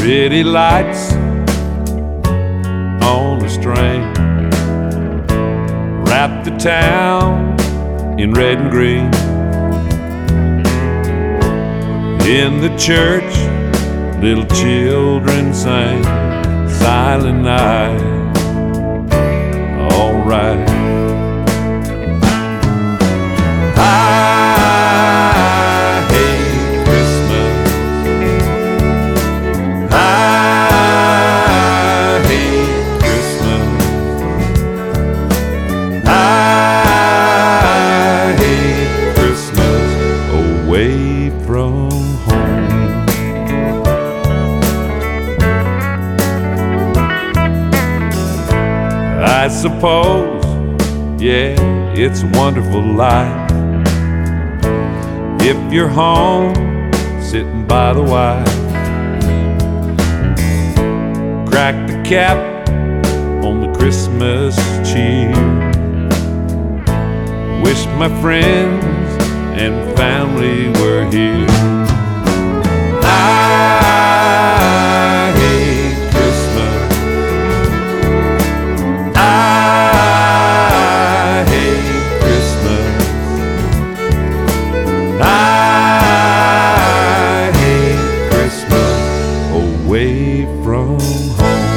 Pretty lights on a string wrap the town in red and green. In the church, little children sing Silent Night. All right. I suppose, yeah, it's a wonderful life if you're home sitting by the wife. Crack the cap on the Christmas cheer. Wish my friends and family were here. I hate Christmas. I hate Christmas. I hate Christmas away from home.